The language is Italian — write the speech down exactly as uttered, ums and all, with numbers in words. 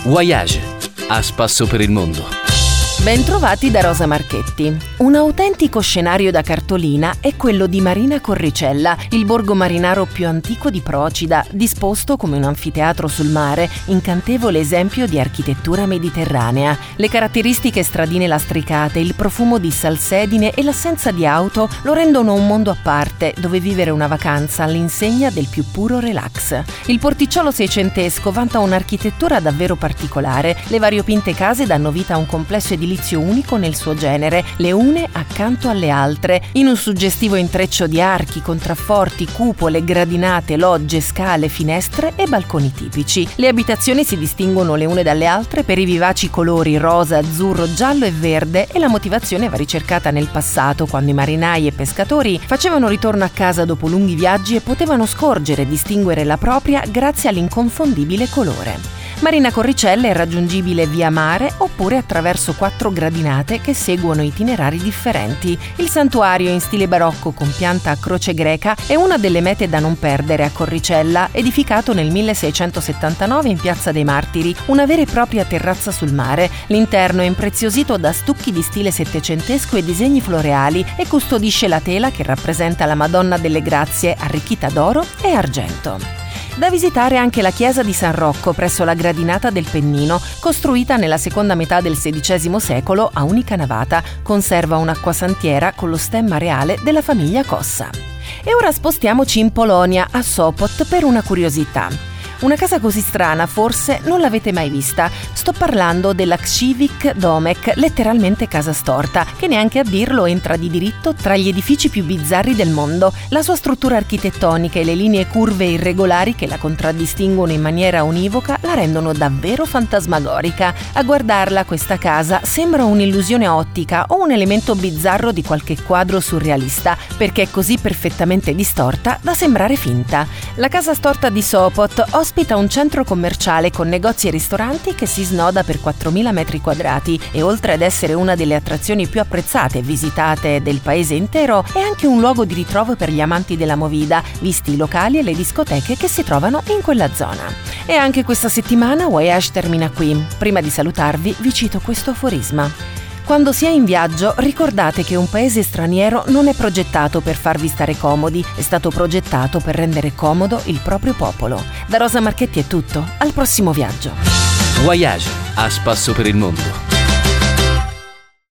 Voyage, a spasso per il mondo. Bentrovati da Rosa Marchetti. Un autentico scenario da cartolina è quello di Marina Corricella, il borgo marinaro più antico di Procida, disposto come un anfiteatro sul mare, incantevole esempio di architettura mediterranea. Le caratteristiche stradine lastricate, il profumo di salsedine e l'assenza di auto lo rendono un mondo a parte, dove vivere una vacanza all'insegna del più puro relax. Il porticciolo seicentesco vanta un'architettura davvero particolare. Le variopinte case danno vita a un complesso edilizio unico nel suo genere, le une accanto alle altre, in un suggestivo intreccio di archi, contrafforti, cupole, gradinate, logge, scale, finestre e balconi tipici. Le abitazioni si distinguono le une dalle altre per i vivaci colori rosa, azzurro, giallo e verde, e la motivazione va ricercata nel passato, quando i marinai e pescatori facevano ritorno a casa dopo lunghi viaggi e potevano scorgere e distinguere la propria grazie all'inconfondibile colore. Marina Corricella è raggiungibile via mare oppure attraverso quattro gradinate che seguono itinerari differenti. Il santuario in stile barocco con pianta a croce greca è una delle mete da non perdere a Corricella, edificato nel milleseicentosettantanove in Piazza dei Martiri, una vera e propria terrazza sul mare. L'interno è impreziosito da stucchi di stile settecentesco e disegni floreali e custodisce la tela che rappresenta la Madonna delle Grazie, arricchita d'oro e argento. Da visitare anche la chiesa di San Rocco presso la gradinata del Pennino, costruita nella seconda metà del sedicesimo secolo a unica navata, conserva un'acquasantiera con lo stemma reale della famiglia Cossa. E ora spostiamoci in Polonia, a Sopot, per una curiosità. Una casa così strana forse non l'avete mai vista. Sto parlando della Krzywik Domek, letteralmente casa storta, che neanche a dirlo entra di diritto tra gli edifici più bizzarri del mondo. La sua struttura architettonica e le linee curve e irregolari che la contraddistinguono in maniera univoca la rendono davvero fantasmagorica. A guardarla, questa casa sembra un'illusione ottica o un elemento bizzarro di qualche quadro surrealista, perché è così perfettamente distorta da sembrare finta. La casa storta di Sopot ospita un centro commerciale con negozi e ristoranti che si snoda per quattromila metri quadrati e, oltre ad essere una delle attrazioni più apprezzate e visitate del paese intero, è anche un luogo di ritrovo per gli amanti della movida, visti i locali e le discoteche che si trovano in quella zona. E anche questa settimana Voyage termina qui. Prima di salutarvi vi cito questo aforisma. Quando si è in viaggio, ricordate che un paese straniero non è progettato per farvi stare comodi, è stato progettato per rendere comodo il proprio popolo. Da Rosa Marchetti è tutto, al prossimo viaggio. Voyage, a spasso per il mondo.